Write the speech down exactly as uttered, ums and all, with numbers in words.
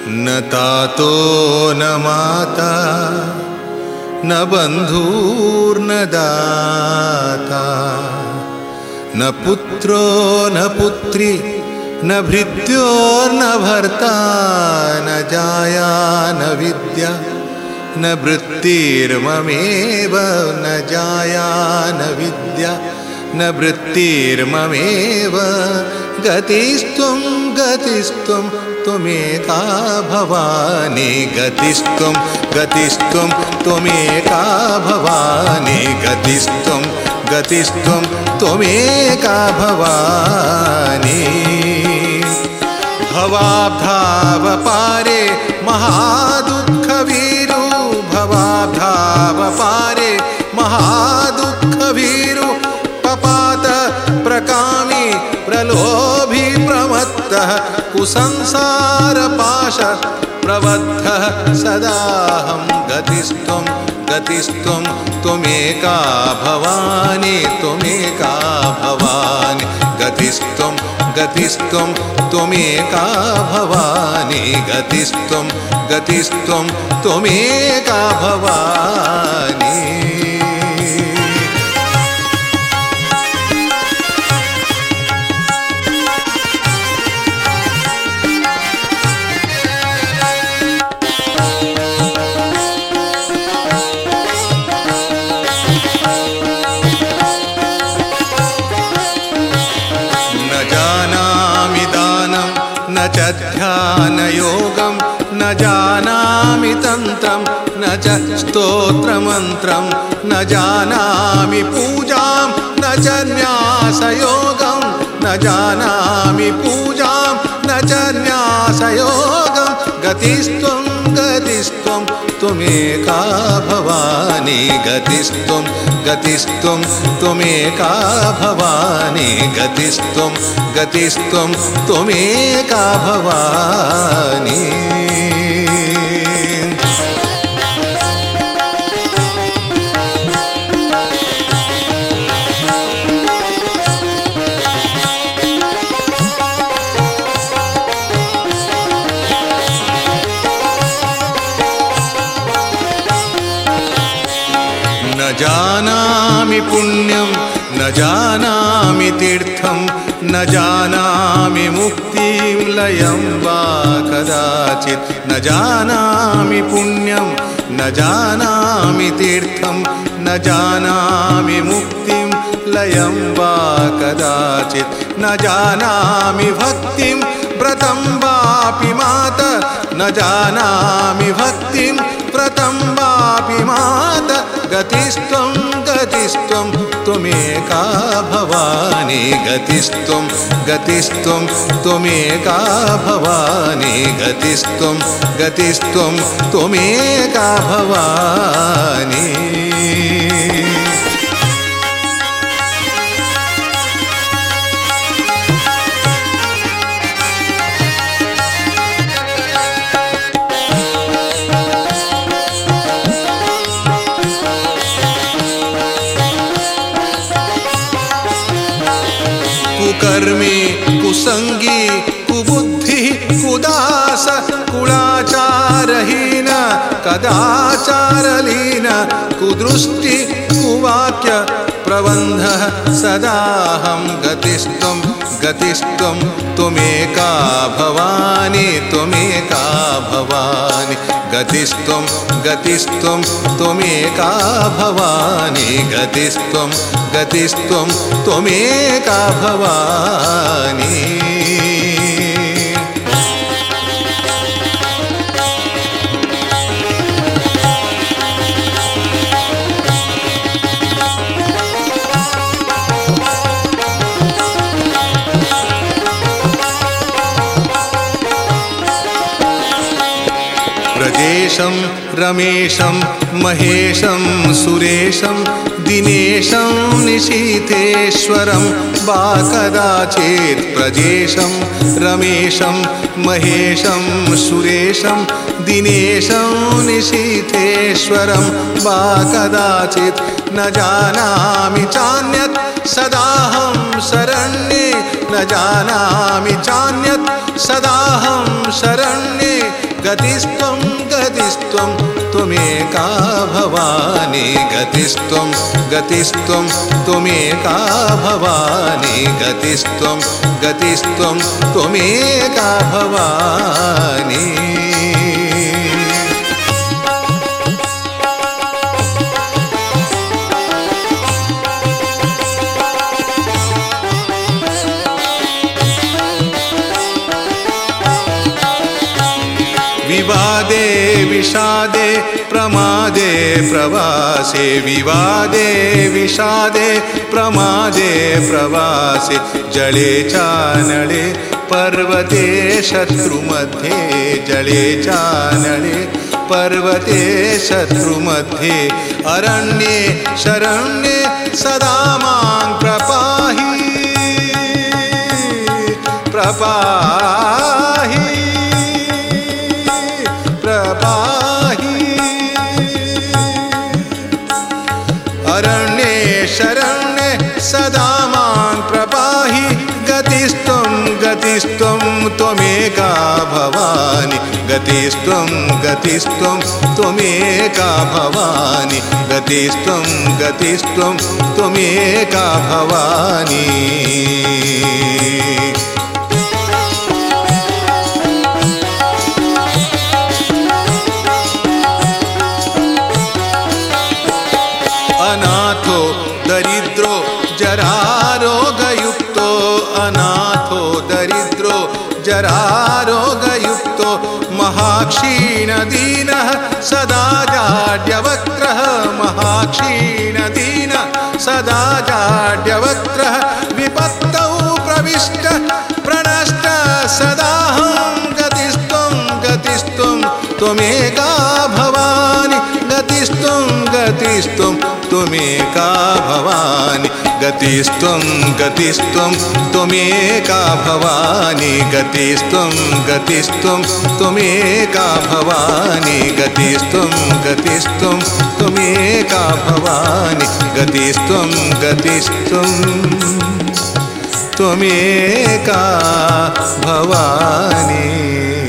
न तातो न माता न बन्धुर्न दाता न पुत्रो न पुत्री न भृत्यो न भर्ता न जाया न विद्या न वृत्तिर्ममेव न जाया न विद्या न वृत्तिर्ममेव गतिस्त्वं गतिस्त्वं त्वमेका भवानी गतिस्त्वं गतिस्त्वं त्वमेका भवानी गतिस्त्वं गतिस्त्वं त्वमेका भवानी भवाब्धाव पारे महादुःखभीरु भवाब्धाव पारे महादुःखभीरु पपात प्रकामी प्रलोभी प्रमत्तः कुसंसारपाश प्रबद्धः सदाहं गतिस्त्वं गतिस्त्वं त्वमेका भवानी त्वमेका भवानी गतिस्त्वं गतिस्त्वं त्वमेका भवानी गतिस्त्वं गतिस्त्वं त्वमेका भवानी न च ध्यानयोगं न जानामि तन्त्रं न च स्तोत्रमन्त्रं न जानामि पूजां न च न्यासयोगं न जानामि पूजां न च न्यासयोगं गतिस्त्वं गतिस्त्वं त्वमेका भवानी गतिस्त्वं गतिस्त्वं त्वमेका भवानी गतिस्त्वं गतिस्त्वं त्वमेका भवानी न जानामि पुण्यं न जानामि तीर्थं न जानामि मुक्तिं लयं वा कदाचित् न जानामि पुण्यं न जानामि तीर्थं न जानामि मुक्तिं लयं वा कदाचित् न जानामि भक्तिं व्रतं वापि मात न जानामि भक्तिं व्रतं वापि मात गतिस्त्वं गतिस्त्वं त्वमेका भवानी गतिस्त्वं गतिस्त्वं त्वमेका भवानी गतिस्त्वं गतिस्त्वं त्वमेका भवानी कुकर्मी कुसंगी कुबुद्धि कुदास कुलाचारहीन कदाचारलीन कुदृष्टि कुवाक्य प्रबन्धः सदाहं गतिस्त्वं गतिस्त्वं त्वमेका भवानी त्वमेका भवानी गतिस्त्वं गतिस्त्वं त्वमेका भवानी गतिस्त्वं गतिस्त्वं त्वमेका भवानी ब्रजेशं रमेशं महेशं सुरेशं दिनेशं निशीथेश्वरं वा कदाचित् प्रजेशं रमेशं महेशं सुरेशं दिनेशं निशीथेश्वरं वा कदाचित् न जानामि चान्यत् सदाहं शरण्ये न जानामि चान्यत् सदाहं शरण्ये गतिस्त्वं गतिस्त्वं त्वमेका भवानी गतिस्त्वं गतिस्त्वं त्वमेका भवानी गतिस्त्वं गतिस्त्वं त्वमेका भवानी विवादे विषादे प्रमादे प्रवासे विवादे विषादे प्रमादे प्रवासे जले चानले पर्वते शत्रुमध्ये जले चानले पर्वते शत्रुमध्ये अरण्ये शरण्ये सदा मां प्रपाहि प्रपाहि अरण्ये शरण्ये सदा मां प्रपाहि गतिस्त्वं गतिस्त्वं त्वमेका भवानी गतिस्त्वं गतिस्त्वं त्वमेका भवानी गतिस्त्वं गतिस्त्वं त्वमेका भवानी अनाथो दरिद्रो जरारोगयुक्तो अनाथो दरिद्रो जरारोगयुक्तो महाक्षीणदीनः सदा जाड्यवक्त्रः महाक्षीणदीनः सदा जाड्यवक्त्रः विपत्तौ प्रविष्टः प्रणष्टः सदाहं गतिस्त्वं गतिस्त्वं त्वमेका भवानी गतिस्त्वं गतिस्त्वं त्वमेका भवानी गतिस्त्वं गतिस्त्वं त्वमेका भवानी गतिस्त्वं गतिस्त्वं त्वमेका भवानी गतिस्त्वं गतिस्त्वं त्वमेका भवानी गतिस्त्वं गतिस्त्वं त्वमेका भवानी।